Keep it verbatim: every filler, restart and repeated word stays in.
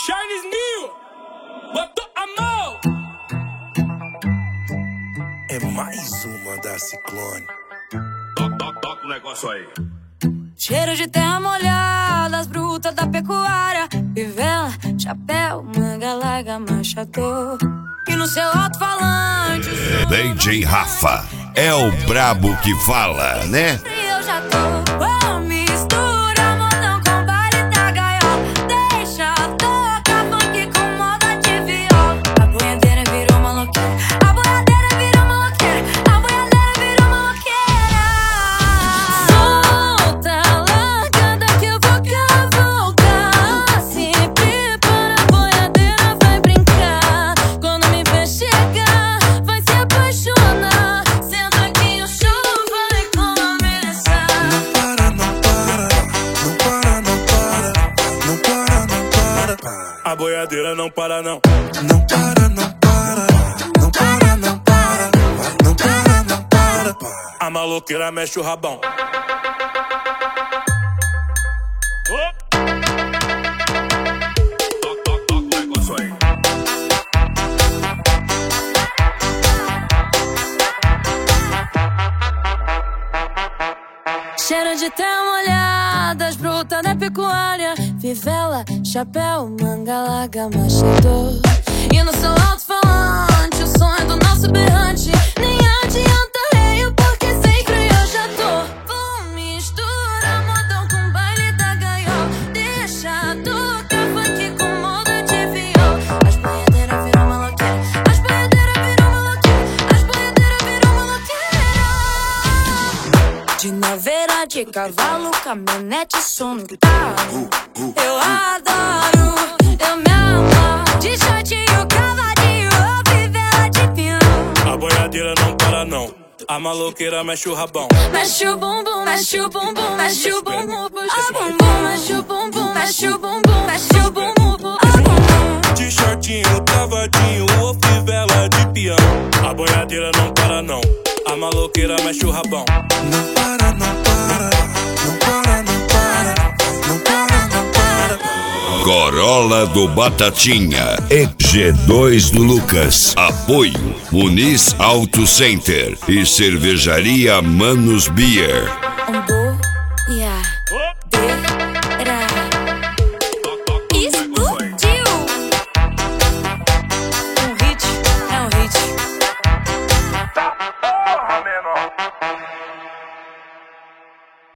Charles Mil, botou a mão. É mais uma da Ciclone. Toca, toca, toca o negócio aí. Cheiro de terra molhada, as brutas da pecuária, fivela, chapéu, manga larga, machador. E no seu alto-falante D J Rafa é o brabo que fala, né? eu já tô. Oh, mistura modão com baile da gaiola, deixa tocar funk com moda de viola. A boiadeira virou maloqueira, a boiadeira virou maloqueira, a boiadeira virou maloqueira. Solta, largada que eu vou cavalgar. Se prepara, a boiadeira vai brincar. Quando me ver chegar, vai se apaixonar. Senta aqui, o show vai começar. Não para, não para, não para, não para, não para, não para. A boiadeira não para não. Não para, não para, não para, não para, não para, não para. A maloqueira mexe o rabão. Toca, toca, toca o negócio aí. Cheiro de terra molhada, as brutas da pecuária, fivela, chapéu, manga larga, machador. E no seu alto-falante, o som é do nosso berrante. Nem adianta reio, porque sempre eu já tô. Vou misturar modão com baile da gaiola, deixa tocar funk com moda de viola. As boiadeiras viram maloqueira, as boiadeiras viram maloqueira, as boiadeiras viram maloqueira. De naveira, de cavalo, caminhonete, som no carro. Eu adoro, eu me amo. De shortinho, cavadinho, ou fivela de peão. A boiadeira não para não. A maloqueira mexe o rabão. Mexe o bumbum, mexe o bumbum, mexe o bumbum, puxa o bumbum, mexe o bumbum, mexe o bumbum, mexe o bumbum, puxa o bumbum. De shortinho, cavadinho ou fivela de peão. A boiadeira não para não. A maloqueira mexe o rabão. Não para, não para, não para, não para, não para, não para. Corolla do Batatinha e G dois do Lucas. Apoio Muniz Auto Center e Cervejaria Manos Beer. Um bo, yeah. Oh.